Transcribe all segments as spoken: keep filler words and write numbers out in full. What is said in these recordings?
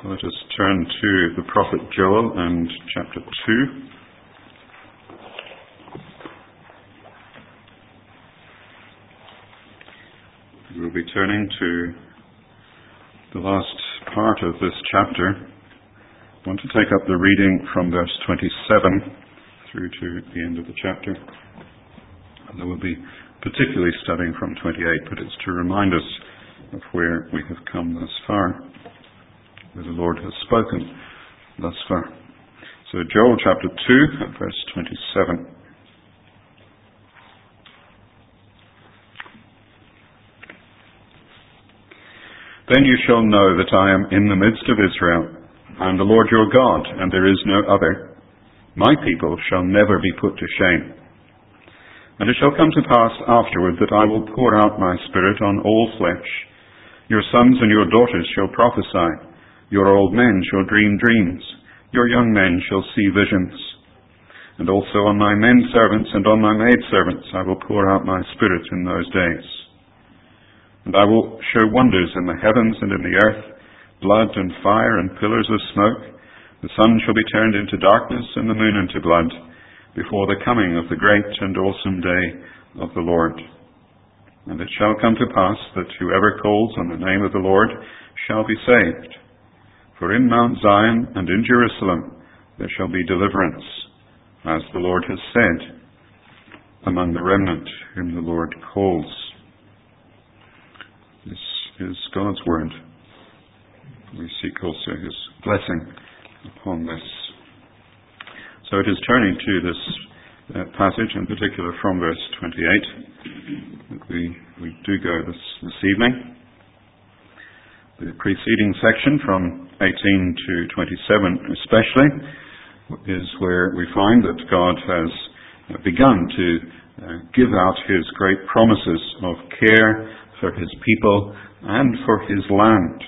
Let us turn to the prophet Joel and chapter two. We'll be turning to the last part of this chapter. I want to take up the reading from verse twenty-seven through to the end of the chapter. And we'll be particularly studying from twenty-eight, but it's to remind us of where we have come thus far, where the Lord has spoken thus far. So Joel chapter two and verse twenty-seven. Then you shall know that I am in the midst of Israel. I am the Lord your God, and there is no other. My people shall never be put to shame. And it shall come to pass afterward that I will pour out my spirit on all flesh. Your sons and your daughters shall prophesy. Your old men shall dream dreams. Your young men shall see visions. And also on my men servants and on my maid servants I will pour out my spirit in those days. And I will show wonders in the heavens and in the earth, blood and fire and pillars of smoke. The sun shall be turned into darkness and the moon into blood, before the coming of the great and awesome day of the Lord. And it shall come to pass that whoever calls on the name of the Lord shall be saved. For in Mount Zion and in Jerusalem there shall be deliverance, as the Lord has said, among the remnant whom the Lord calls. This is God's word. We seek also his blessing upon this. So it is turning to this uh, passage, in particular from verse twenty-eight, that we, we do go this, this evening. The preceding section from eighteen to twenty-seven especially is where we find that God has begun to uh, give out his great promises of care for his people and for his land.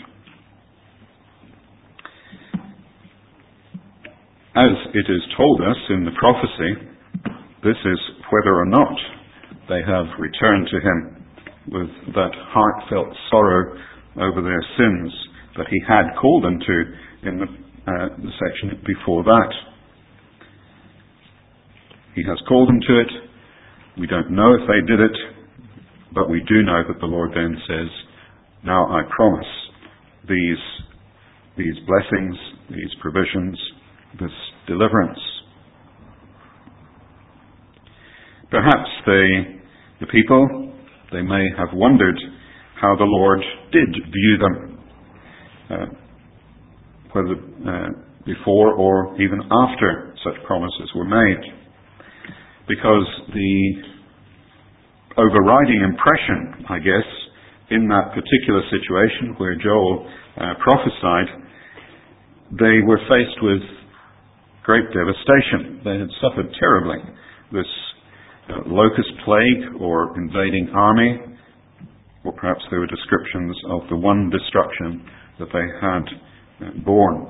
As it is told us in the prophecy, this is whether or not they have returned to him with that heartfelt sorrow over their sins that he had called them to in the, uh, the section before that. He has called them to it. We don't know if they did it, but we do know that the Lord then says, now I promise these, these blessings, these provisions, this deliverance. Perhaps they, the people, they may have wondered how the Lord did view them, uh, whether uh, before or even after such promises were made. Because the overriding impression, I guess, in that particular situation where Joel uh, prophesied, they were faced with great devastation. They had suffered terribly. This uh, locust plague or invading army, or perhaps there were descriptions of the one destruction that they had uh, borne.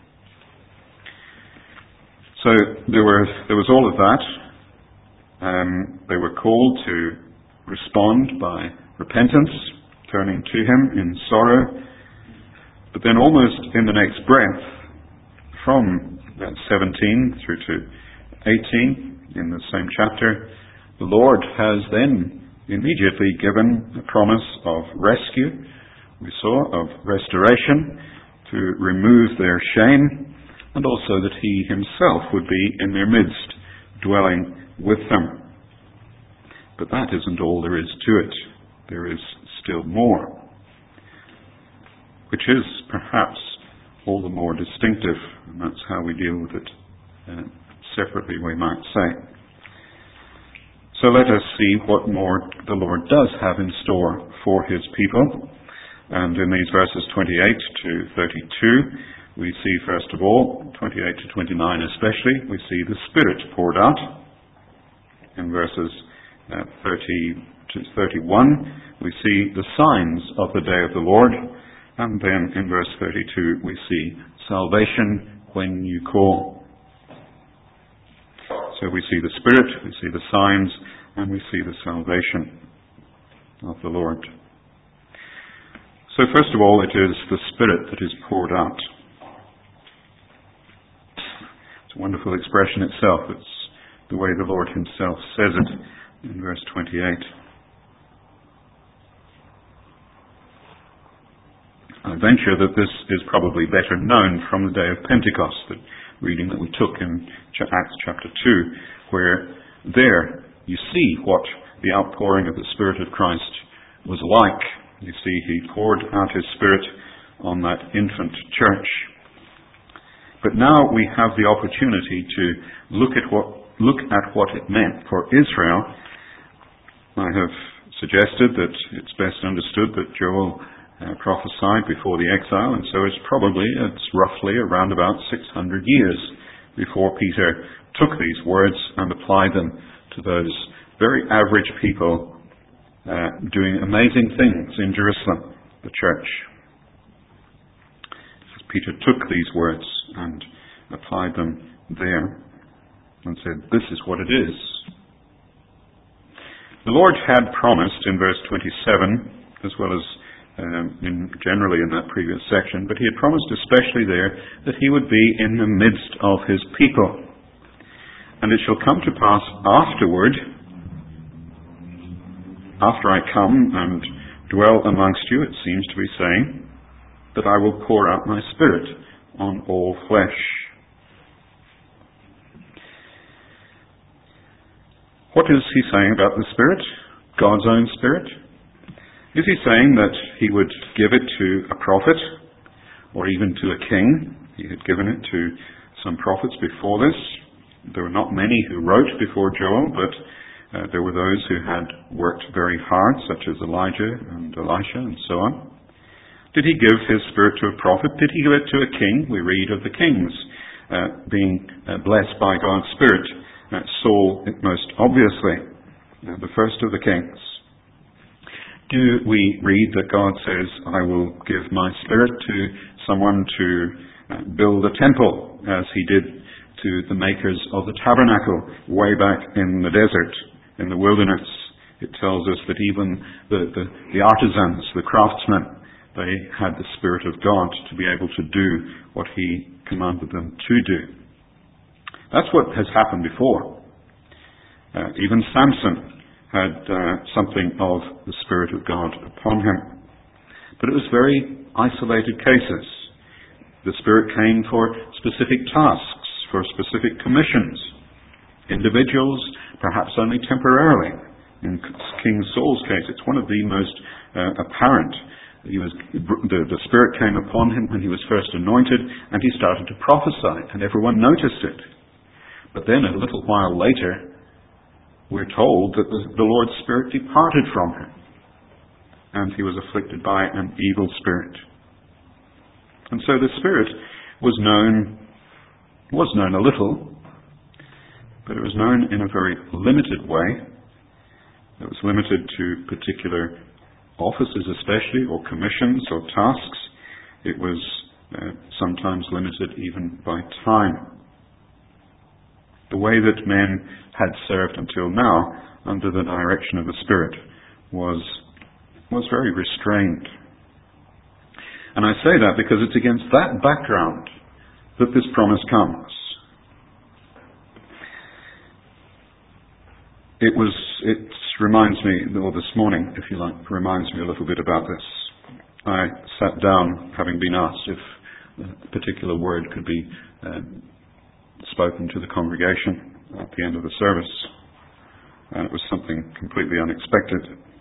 So there were there was all of that. Um, they were called to respond by repentance, turning to him in sorrow. But then almost in the next breath, from seventeen through to eighteen in the same chapter, the Lord has then immediately given a promise of rescue, we saw, of restoration, to remove their shame, and also that he himself would be in their midst, dwelling with them. But that isn't all there is to it. There is still more, which is perhaps all the more distinctive, and that's how we deal with it uh, separately, we might say. So let us see what more the Lord does have in store for his people. And in these verses twenty-eight to thirty-two, we see first of all, twenty-eight to twenty-nine especially, we see the Spirit poured out. In verses uh, thirty to thirty-one, we see the signs of the day of the Lord. And then in verse thirty-two, we see salvation when you call. So we see the Spirit, we see the signs, and we see the salvation of the Lord. So first of all, it is the Spirit that is poured out. It's a wonderful expression itself. It's the way the Lord himself says it in verse twenty-eight. I venture that this is probably better known from the day of Pentecost, the reading that we took in Acts chapter two, where there you see what the outpouring of the Spirit of Christ was like. You see, he poured out his Spirit on that infant church. But now we have the opportunity to look at what look at what it meant for Israel. I have suggested that it's best understood that Joel uh, prophesied before the exile, and so it's probably, it's roughly around about six hundred years before Peter took these words and applied them to those very average people uh, doing amazing things in Jerusalem, the church. Peter took these words and applied them there and said, this is what it is. The Lord had promised in verse twenty-seven, as well as um, in, generally in that previous section, but he had promised especially there that he would be in the midst of his people. And it shall come to pass afterward, after I come and dwell amongst you, it seems to be saying, that I will pour out my Spirit on all flesh. What is he saying about the Spirit? God's own Spirit? Is he saying that he would give it to a prophet or even to a king? He had given it to some prophets before this. There were not many who wrote before Joel, but uh, there were those who had worked very hard, such as Elijah and Elisha and so on. Did he give his Spirit to a prophet? Did he give it to a king? We read of the kings uh, being uh, blessed by God's Spirit. Uh, Saul, most obviously, uh, the first of the kings. Do we read that God says, I will give my Spirit to someone to uh, build a temple, as he did to the makers of the tabernacle way back in the desert, in the wilderness? It tells us that even the, the, the artisans, the craftsmen, they had the Spirit of God to be able to do what he commanded them to do. That's what has happened before. Uh, even Samson had uh, something of the Spirit of God upon him. But it was very isolated cases. The Spirit came for specific tasks, for specific commissions. Individuals, perhaps only temporarily. In King Saul's case, it's one of the most uh, apparent. He was, the, the Spirit came upon him when he was first anointed, and he started to prophesy, and everyone noticed it. But then a little while later, we're told that the, the Lord's Spirit departed from him, and he was afflicted by an evil spirit. And so the Spirit was known, was known a little, but it was known in a very limited way. It was limited to particular offices especially, or commissions, or tasks. It was uh, sometimes limited even by time. The way that men had served until now, under the direction of the Spirit, was, was very restrained. And I say that because it's against that background that this promise comes. It was, it reminds me, or this morning, if you like, reminds me a little bit about this. I sat down, having been asked if a particular word could be um, spoken to the congregation at the end of the service. And it was something completely unexpected.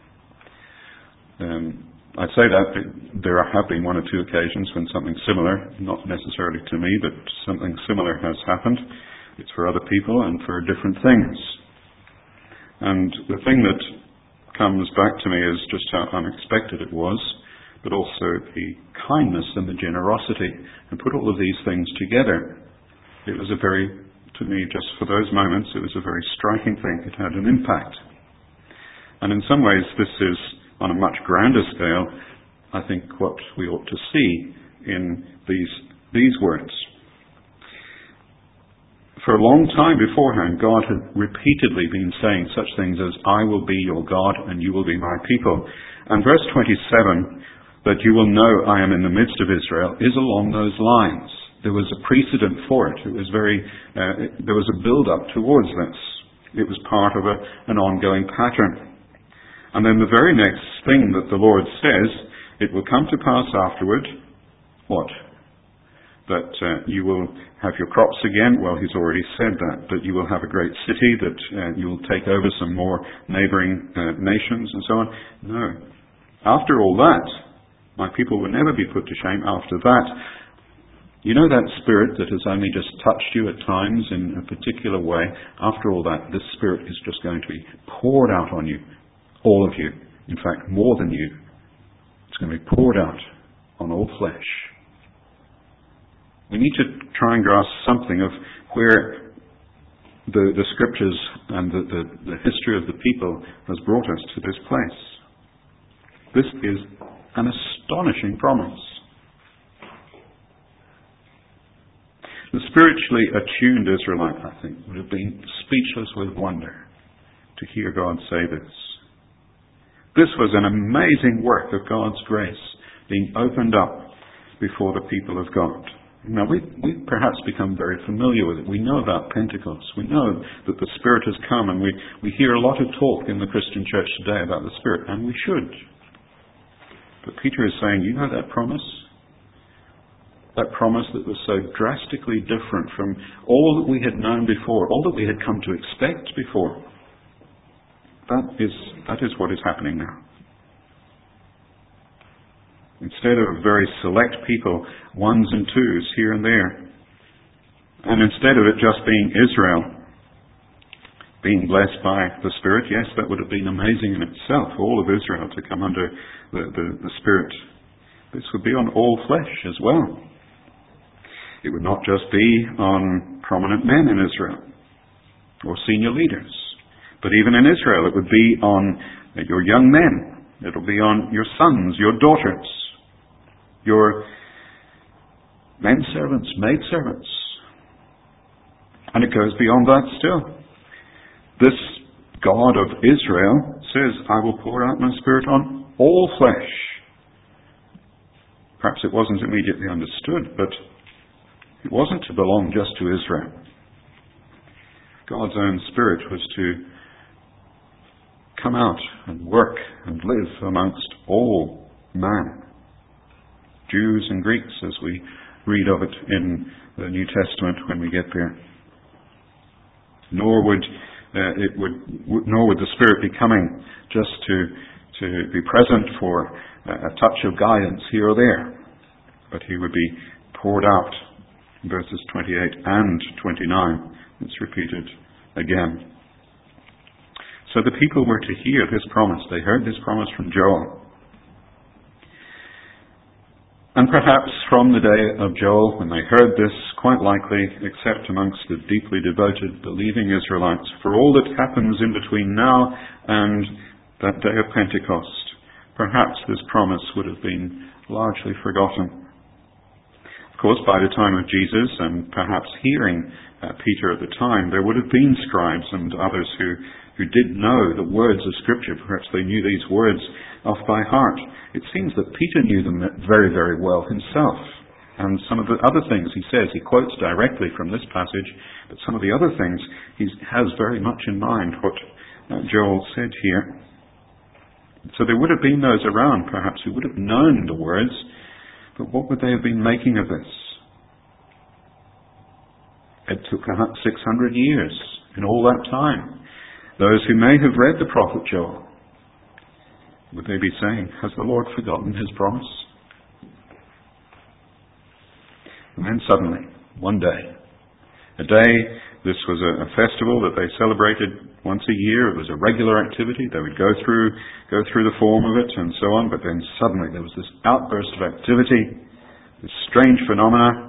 Um, I say that there have been one or two occasions when something similar, not necessarily to me, but something similar has happened. It's for other people and for different things. And the thing that comes back to me is just how unexpected it was, but also the kindness and the generosity, and put all of these things together. It was a very, to me, just for those moments, it was a very striking thing. It had an impact. And in some ways, this is, on a much grander scale, I think what we ought to see in these, these words. For a long time beforehand, God had repeatedly been saying such things as, I will be your God and you will be my people. And verse twenty-seven, that you will know I am in the midst of Israel, is along those lines. There was a precedent for it. It was very, uh, it, there was a build-up towards this. It was part of a, an ongoing pattern. And then the very next thing that the Lord says, it will come to pass afterward, what? That uh, you will have your crops again. Well, he's already said that. That you will have a great city, that uh, you will take over some more neighboring uh, nations and so on. No. After all that, my people will never be put to shame. After that, you know that spirit that has only just touched you at times in a particular way? After all that, this spirit is just going to be poured out on you. All of you. In fact, more than you. It's going to be poured out on all flesh. We need to try and grasp something of where the, the scriptures and the, the, the history of the people has brought us to this place. This is an astonishing promise. The spiritually attuned Israelite, I think, would have been speechless with wonder to hear God say this. This was an amazing work of God's grace being opened up before the people of God. Now, we, we've perhaps become very familiar with it. We know about Pentecost. We know that the Spirit has come, and we, we hear a lot of talk in the Christian church today about the Spirit, and we should. But Peter is saying, you know that promise? That promise that was so drastically different from all that we had known before, all that we had come to expect before. That is, that is what is happening now. Instead of very select people, ones and twos here and there, and instead of it just being Israel being blessed by the Spirit, yes, that would have been amazing in itself, all of Israel to come under the, the, the Spirit. This would be on all flesh as well. It would not just be on prominent men in Israel or senior leaders, but even in Israel it would be on your young men. It will be on your sons, your daughters, your men servants, maid servants. And it goes beyond that still. This God of Israel says, I will pour out my Spirit on all flesh. Perhaps it wasn't immediately understood, but it wasn't to belong just to Israel. God's own Spirit was to come out and work and live amongst all man, Jews and Greeks, as we read of it in the New Testament when we get there. Nor would uh, it would, nor would the Spirit be coming just to to be present for a touch of guidance here or there, but He would be poured out. Verses twenty-eight and twenty-nine. It's repeated again. So the people were to hear this promise. They heard this promise from Joel. And perhaps from the day of Joel, when they heard this, quite likely, except amongst the deeply devoted, believing Israelites, for all that happens in between now and that day of Pentecost, perhaps this promise would have been largely forgotten. Of course, by the time of Jesus, and perhaps hearing uh, Peter at the time, there would have been scribes and others who, who did know the words of Scripture. Perhaps they knew these words off by heart. It seems that Peter knew them very, very well himself. And some of the other things he says, he quotes directly from this passage, but some of the other things he has very much in mind what uh, Joel said here. So there would have been those around, perhaps, who would have known the words. But what would they have been making of this? It took six hundred years in all that time. Those who may have read the prophet Joel, would they be saying, has the Lord forgotten His promise? And then suddenly, one day, a day, this was a, a festival that they celebrated once a year. It was a regular activity. They would go through go through the form of it and so on. But then suddenly there was this outburst of activity, this strange phenomena.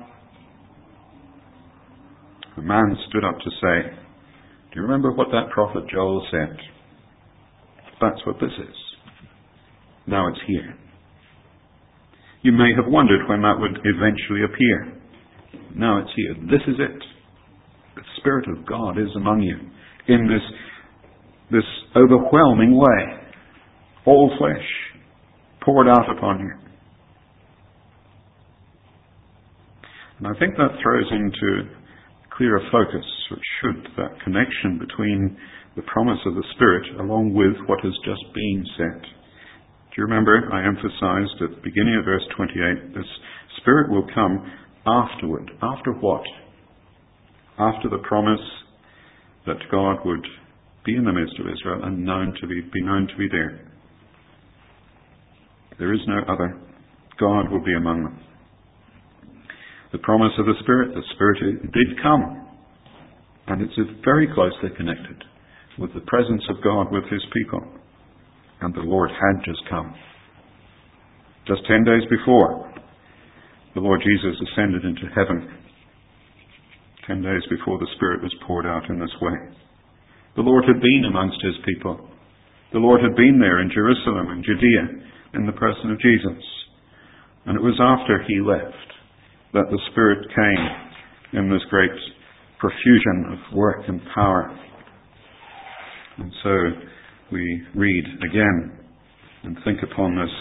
A man stood up to say, do you remember what that prophet Joel said? That's what this is. Now it's here. You may have wondered when that would eventually appear. Now it's here. This is it. The Spirit of God is among you in this, this overwhelming way. All flesh poured out upon you. And I think that throws into clearer focus, or should, that connection between the promise of the Spirit along with what has just been said. Do you remember I emphasized at the beginning of verse twenty-eight, this Spirit will come afterward. After what? After the promise that God would be in the midst of Israel and known to be, be known to be there. There is no other. God will be among them. The promise of the Spirit, the Spirit did come. And it's very closely connected with the presence of God with His people. And the Lord had just come. Just ten days before, the Lord Jesus ascended into heaven. Ten days before the Spirit was poured out in this way. The Lord had been amongst His people. The Lord had been there in Jerusalem and Judea in the person of Jesus. And it was after He left that the Spirit came in this great profusion of work and power. And so we read again and think upon this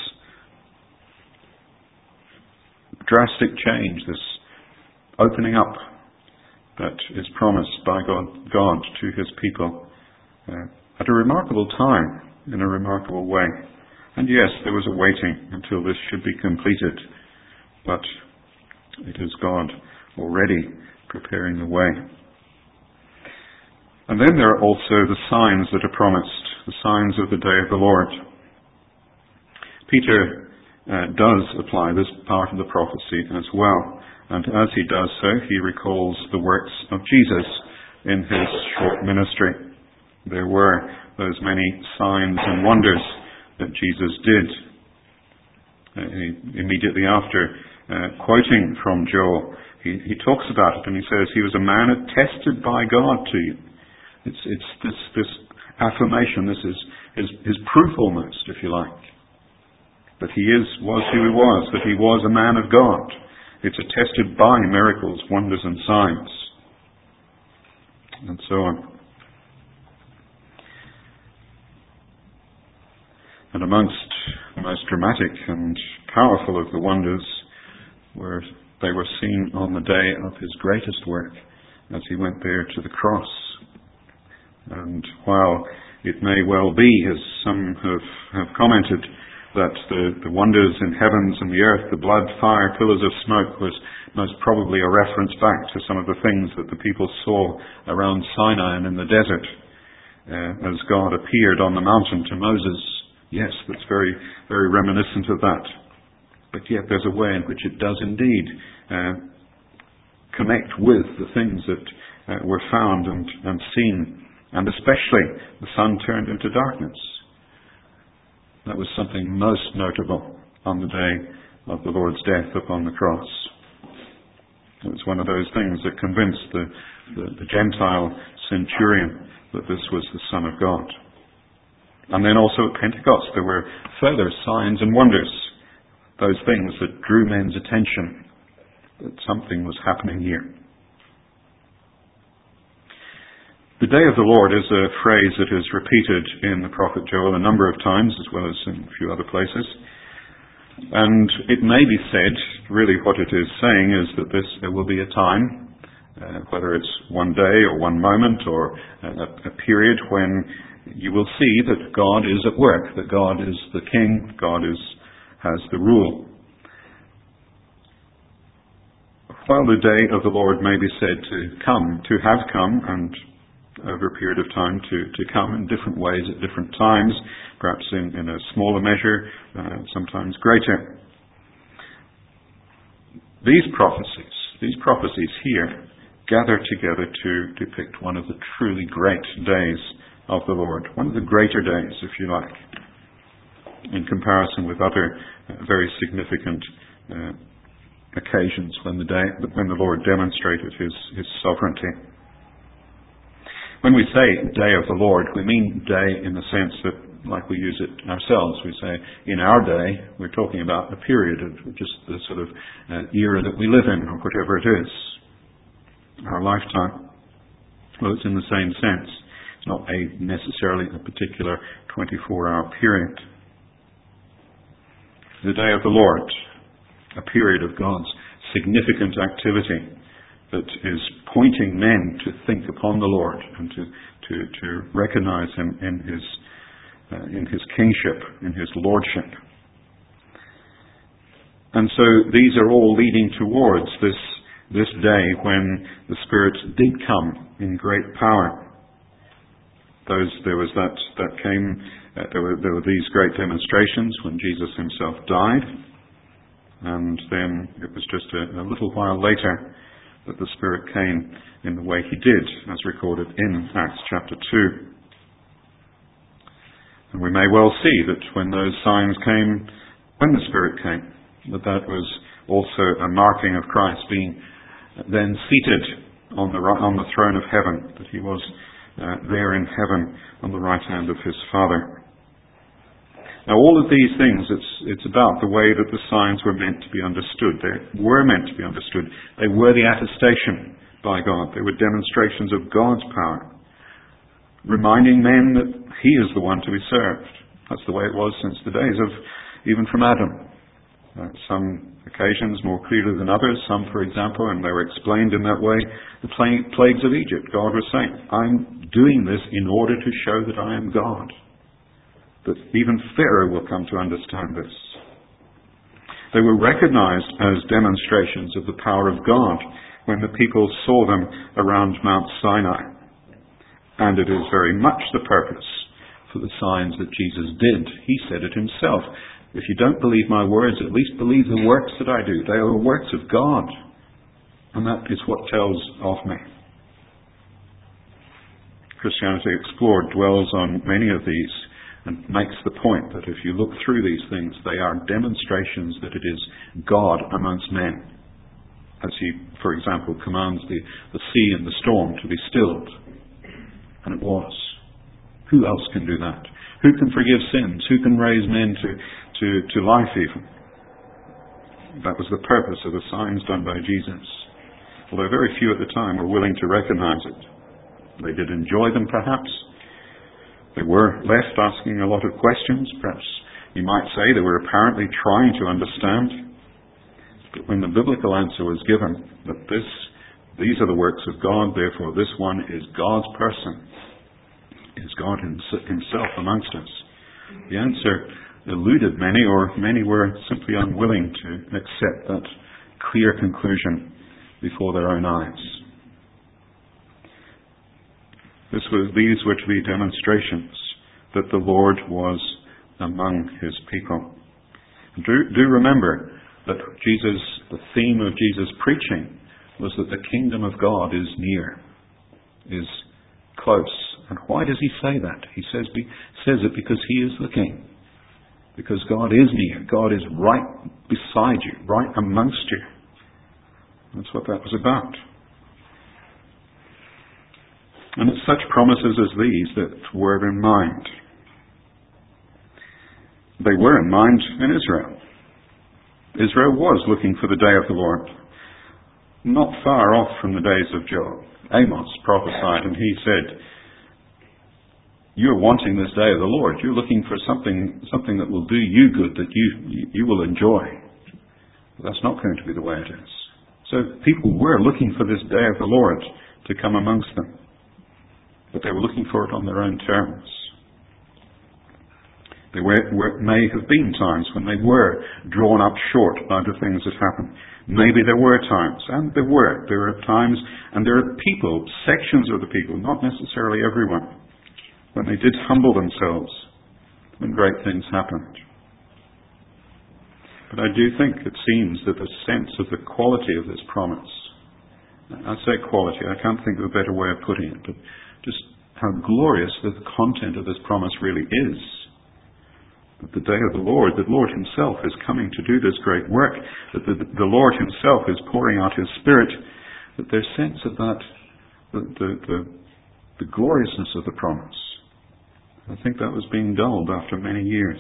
drastic change, this opening up that is promised by God, God to His people uh, at a remarkable time, in a remarkable way. And yes, there was a waiting until this should be completed, but it is God already preparing the way. And then there are also the signs that are promised, the signs of the day of the Lord. Peter uh, does apply this part of the prophecy as well. And as he does so, he recalls the works of Jesus in His short ministry. There were those many signs and wonders that Jesus did. Uh, he, immediately after uh, quoting from Joel, he, he talks about it and he says, He was a man attested by God to you. It's, it's this, this affirmation, this is his, his proof almost, if you like, that he is, was who he was, that he was a man of God. It's attested by miracles, wonders and signs, and so on. And amongst the most dramatic and powerful of the wonders were they were seen on the day of His greatest work as He went there to the cross. And while it may well be, as some have, have commented, that the, the wonders in heavens and the earth, the blood, fire, pillars of smoke, was most probably a reference back to some of the things that the people saw around Sinai and in the desert uh, as God appeared on the mountain to Moses. Yes, that's very, very reminiscent of that. But yet there's a way in which it does indeed uh, connect with the things that uh, were found and, and seen. And especially the sun turned into darkness. That was something most notable on the day of the Lord's death upon the cross. It was one of those things that convinced the, the, the Gentile centurion that this was the Son of God. And then also at Pentecost there were further signs and wonders, those things that drew men's attention, that something was happening here. The day of the Lord is a phrase that is repeated in the prophet Joel a number of times, as well as in a few other places. And it may be said, really what it is saying is that this there will be a time, uh, whether it's one day or one moment or a, a period when you will see that God is at work, that God is the King, God is has the rule. While the day of the Lord may be said to come, to have come, and over a period of time to, to come in different ways at different times, perhaps in, in a smaller measure, uh, sometimes greater. These prophecies, these prophecies here, gather together to depict one of the truly great days of the Lord, one of the greater days, if you like, in comparison with other uh, very significant uh, occasions when the day, when the Lord demonstrated His, His sovereignty. When we say day of the Lord, we mean day in the sense that, like we use it ourselves, we say in our day, we're talking about a period of just the sort of uh, era that we live in, or whatever it is, our lifetime. Well, it's in the same sense. It's not a necessarily a particular twenty-four hour period. The day of the Lord, a period of God's significant activity that is pointing men to think upon the Lord and to, to, to recognize Him in His, uh, in His kingship, in His lordship. And so these are all leading towards this, this day when the Spirit did come in great power. Those, there was that, that came, uh, there were, there were these great demonstrations when Jesus Himself died. And then it was just a, a little while later that the Spirit came in the way He did, as recorded in Acts chapter two. And we may well see that when those signs came, when the Spirit came, that that was also a marking of Christ being then seated on the on the throne of heaven, that He was uh, there in heaven on the right hand of His Father. Now, all of these things, it's, it's about the way that the signs were meant to be understood. They were meant to be understood. They were the attestation by God. They were demonstrations of God's power, reminding men that He is the one to be served. That's the way it was since the days of, even from Adam. Uh, some occasions more clearly than others. Some, for example, and they were explained in that way, the plagues of Egypt. God was saying, I'm doing this in order to show that I am God. That even Pharaoh will come to understand this. They were recognized as demonstrations of the power of God when the people saw them around Mount Sinai. And it is very much the purpose for the signs that Jesus did. He said it Himself. If you don't believe my words, at least believe the works that I do. They are the works of God. And that is what tells of me. Christianity Explored dwells on many of these and makes the point that if you look through these things, they are demonstrations that it is God amongst men. As He, for example, commands the, the sea and the storm to be stilled. And it was. Who else can do that? Who can forgive sins? Who can raise men to, to, to life even? That was the purpose of the signs done by Jesus. Although very few at the time were willing to recognize it. They did enjoy them, perhaps. They were left asking a lot of questions. Perhaps you might say they were apparently trying to understand. But when the biblical answer was given, that this, these are the works of God, therefore this one is God's person, is God Himself amongst us, the answer eluded many, or many were simply unwilling to accept that clear conclusion before their own eyes. This was, these were to be demonstrations that the Lord was among His people. Do, do remember that Jesus, the theme of Jesus' preaching was that the kingdom of God is near, is close. And why does He say that? He says, be, says it because He is the King. Because God is near. God is right beside you, right amongst you. That's what that was about. And it's such promises as these that were in mind. They were in mind in Israel. Israel was looking for the day of the Lord. Not far off from the days of Joel. Amos prophesied and he said, you're wanting this day of the Lord. You're looking for something something that will do you good, that you, you will enjoy. But that's not going to be the way it is. So people were looking for this day of the Lord to come amongst them. But they were looking for it on their own terms. There were, were, may have been times when they were drawn up short by the things that happened. Maybe there were times, and there were. There are times, and there are people, sections of the people, not necessarily everyone, when they did humble themselves, when great things happened. But I do think it seems that the sense of the quality of this promise, I say quality, I can't think of a better way of putting it, but just how glorious the content of this promise really is. That the day of the Lord, that Lord Himself is coming to do this great work, that the, the Lord Himself is pouring out His Spirit, that their sense of that, the, the, the, the gloriousness of the promise, I think that was being dulled after many years.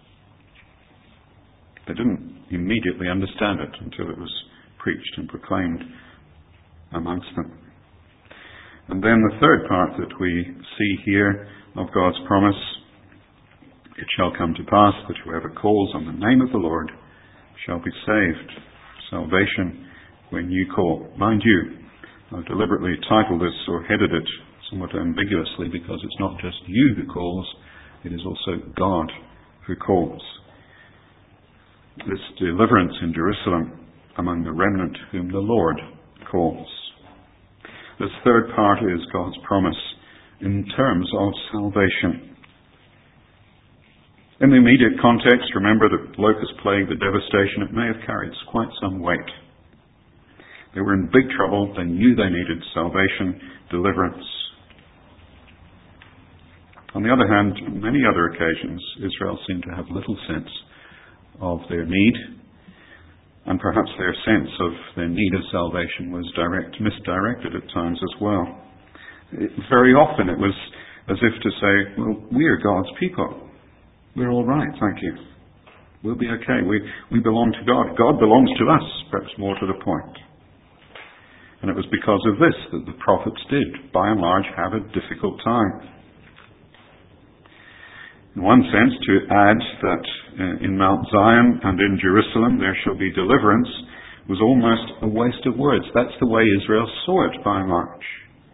They didn't immediately understand it until it was preached and proclaimed amongst them. And then the third part that we see here of God's promise, it shall come to pass that whoever calls on the name of the Lord shall be saved. Salvation when you call. Mind you, I've deliberately titled this or headed it somewhat ambiguously because it's not just you who calls, it is also God who calls. This deliverance in Jerusalem among the remnant whom the Lord calls. This third part is God's promise in terms of salvation. In the immediate context, remember the locust plague, the devastation, it may have carried quite some weight. They were in big trouble. They knew they needed salvation, deliverance. On the other hand, on many other occasions, Israel seemed to have little sense of their need, and perhaps their sense of their need of salvation was direct, misdirected at times as well. It, very often it was as if to say, well, we are God's people. We're all right, thank you. We'll be okay. We, we belong to God. God belongs to us, perhaps more to the point. And it was because of this that the prophets did, by and large, have a difficult time. In one sense, to add that uh, in Mount Zion and in Jerusalem there shall be deliverance was almost a waste of words. That's the way Israel saw it, by and large.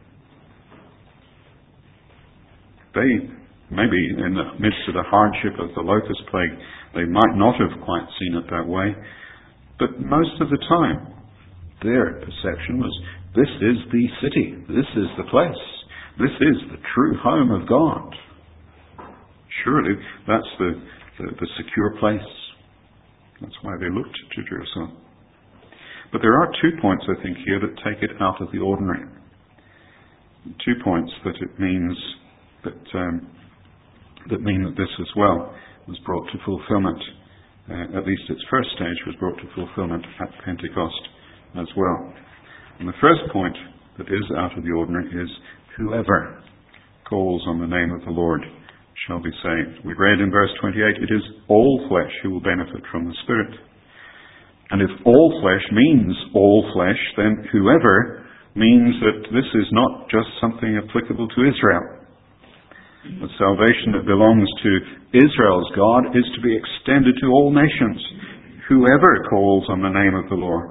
They, maybe in the midst of the hardship of the locust plague, they might not have quite seen it that way, but most of the time their perception was, this is the city, this is the place, this is the true home of God. Surely that's the, the, the secure place. That's why they looked to Jerusalem. But there are two points, I think, here that take it out of the ordinary. Two points that it means that um, that mean that this as well was brought to fulfillment. Uh, at least its first stage was brought to fulfillment at Pentecost as well. And the first point that is out of the ordinary is whoever calls on the name of the Lord shall be saved. We read in verse twenty-eight, it is all flesh who will benefit from the Spirit. And if all flesh means all flesh, then whoever means that this is not just something applicable to Israel. The salvation that belongs to Israel's God is to be extended to all nations. Whoever calls on the name of the Lord.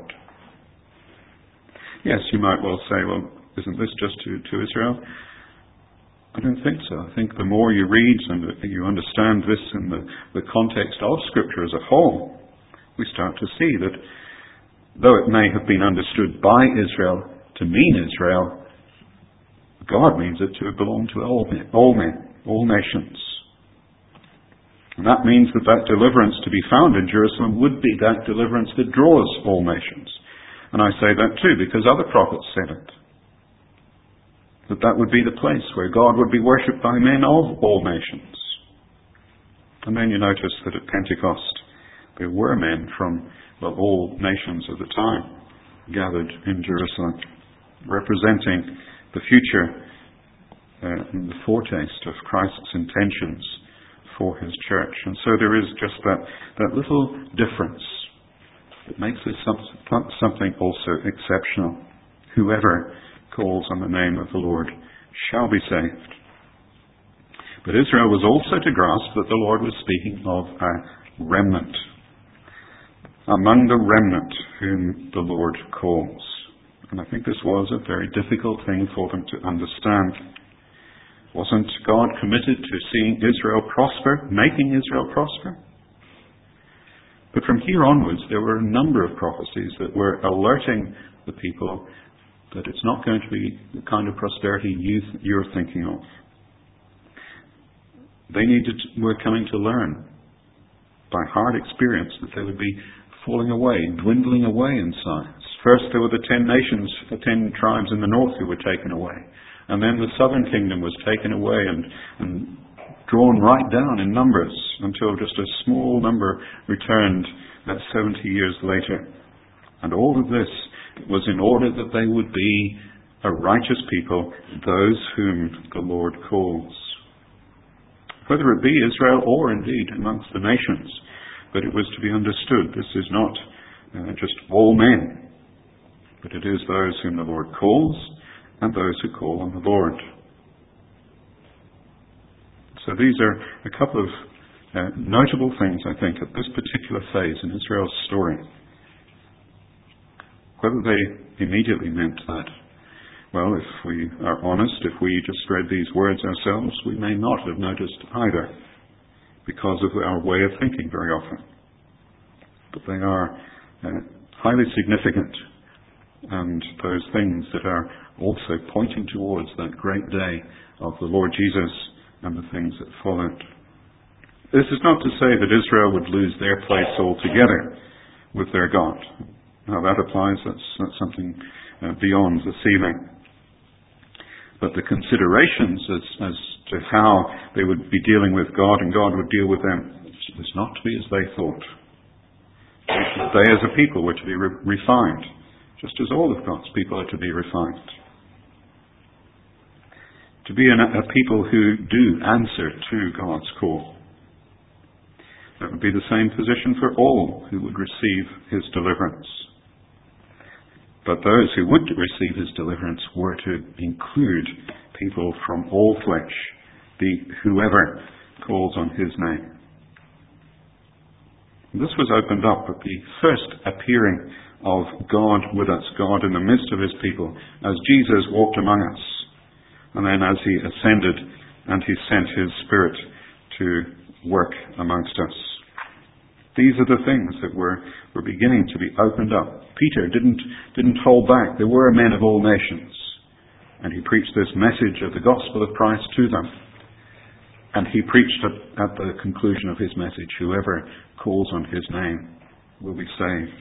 Yes, you might well say, well, isn't this just to, to Israel? I don't think so. I think the more you read and you understand this in the, the context of Scripture as a whole, we start to see that though it may have been understood by Israel to mean Israel, God means it to belong to all men, all men, all nations. And that means that that deliverance to be found in Jerusalem would be that deliverance that draws all nations. And I say that too because other prophets said it. That that would be the place where God would be worshipped by men of all nations. And then you notice that at Pentecost there were men from well, all nations of the time gathered in Jerusalem, representing the future uh, and the foretaste of Christ's intentions for his church. And so there is just that, that little difference that makes this something also exceptional. Whoever calls on the name of the Lord shall be saved. But Israel was also to grasp that the Lord was speaking of a remnant. Among the remnant whom the Lord calls. And I think this was a very difficult thing for them to understand. Wasn't God committed to seeing Israel prosper, making Israel prosper? But from here onwards, there were a number of prophecies that were alerting the people that it's not going to be the kind of prosperity you, you're thinking of. They needed, were coming to learn by hard experience that they would be falling away, dwindling away in size. First there were the ten nations, the ten tribes in the north who were taken away. And then the southern kingdom was taken away and, and drawn right down in numbers until just a small number returned that seventy years later. And all of this was in order that they would be a righteous people, those whom the Lord calls. Whether it be Israel or indeed amongst the nations, but it was to be understood this is not uh, just all men, but it is those whom the Lord calls and those who call on the Lord. So these are a couple of uh, notable things, I think, at this particular phase in Israel's story. Whether they immediately meant that, well, if we are honest, if we just read these words ourselves, we may not have noticed either, because of our way of thinking very often. But they are uh, highly significant, and those things that are also pointing towards that great day of the Lord Jesus and the things that followed. This is not to say that Israel would lose their place altogether with their God. How that applies, that's, that's something uh, beyond the ceiling. But the considerations as, as to how they would be dealing with God and God would deal with them was not to be as they thought. They as a people were to be re- refined, just as all of God's people are to be refined. To be an, a people who do answer to God's call. That would be the same position for all who would receive His deliverance. But those who would receive His deliverance were to include people from all flesh, the whoever calls on His name. This was opened up at the first appearing of God with us, God in the midst of His people, as Jesus walked among us, and then as He ascended and He sent His Spirit to work amongst us. These are the things that were, were beginning to be opened up. Peter didn't, didn't hold back. There were men of all nations, and he preached this message of the gospel of Christ to them. And he preached at, at the conclusion of his message, whoever calls on His name will be saved.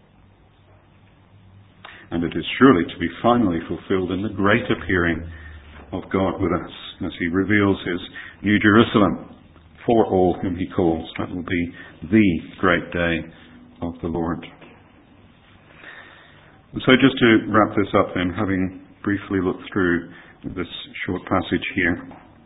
And it is surely to be finally fulfilled in the great appearing of God with us, as He reveals His New Jerusalem for all whom He calls. That will be the great day of the Lord. So just to wrap this up then, having briefly looked through this short passage here,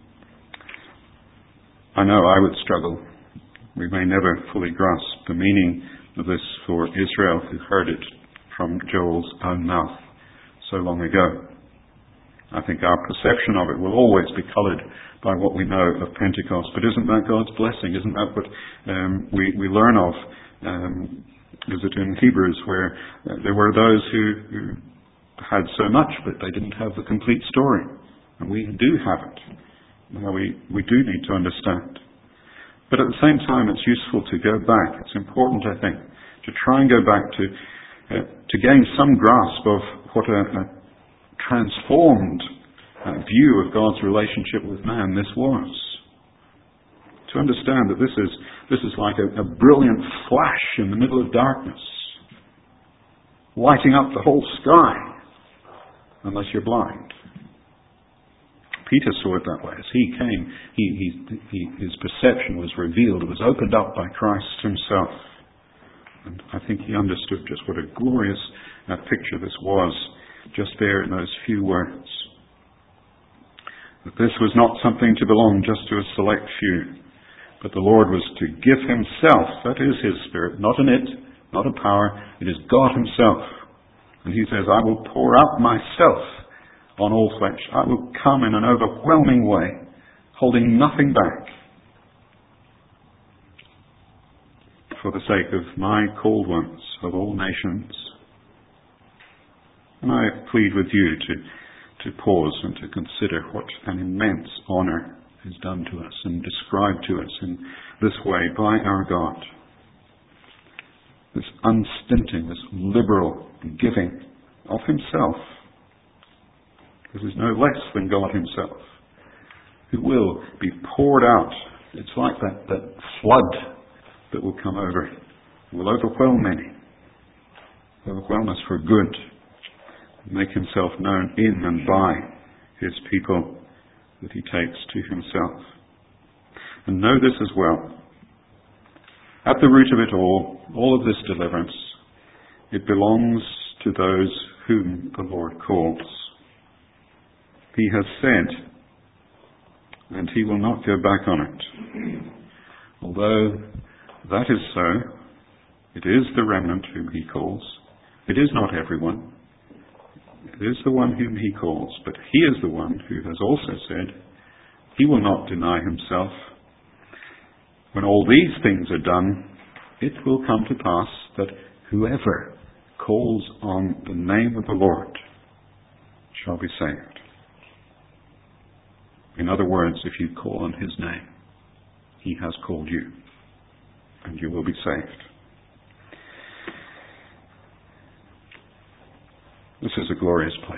I know I would struggle. We may never fully grasp the meaning of this for Israel, who heard it from Joel's own mouth so long ago. I think our perception of it will always be coloured by what we know of Pentecost. But isn't that God's blessing? Isn't that what um, we, we learn of? Um, is it in Hebrews, where uh, there were those who, who had so much, but they didn't have the complete story. And we do have it. Now we, we do need to understand. But at the same time, it's useful to go back. It's important, I think, to try and go back to uh, to gain some grasp of what a, a transformed uh, view of God's relationship with man this was. To understand that this is this is like a, a brilliant flash in the middle of darkness, lighting up the whole sky, unless you're blind. Peter saw it that way. As he came, he, he, he, his perception was revealed. It was opened up by Christ Himself. And I think he understood just what a glorious uh, picture this was, just there in those few words. That this was not something to belong just to a select few, but the Lord was to give Himself, that is His Spirit, not an it, not a power, it is God Himself. And He says, I will pour out myself on all flesh. I will come in an overwhelming way, holding nothing back, for the sake of my called ones of all nations. And I plead with you to, to pause and to consider what an immense honour is done to us and described to us in this way by our God. This unstinting, this liberal giving of Himself. This is no less than God Himself, who will be poured out. It's like that, that flood that will come over. It will overwhelm many. Overwhelm us for good. Make Himself known in and by His people that He takes to Himself. And know this as well. At the root of it all, all of this deliverance, it belongs to those whom the Lord calls. He has said, and He will not go back on it. Although that is so, it is the remnant whom He calls. It is not everyone. It is the one whom He calls, but He is the one who has also said, He will not deny Himself. When all these things are done, it will come to pass that whoever calls on the name of the Lord shall be saved. In other words, if you call on his name, he has called you, and you will be saved. This is a glorious place.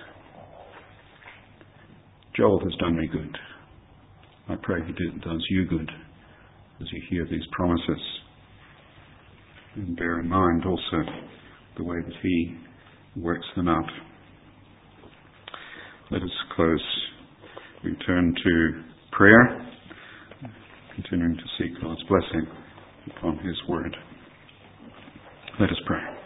Joel has done me good. I pray he did, does you good as you hear these promises. And bear in mind also the way that he works them out. Let us close. We turn to prayer, continuing to seek God's blessing upon his word. Let us pray.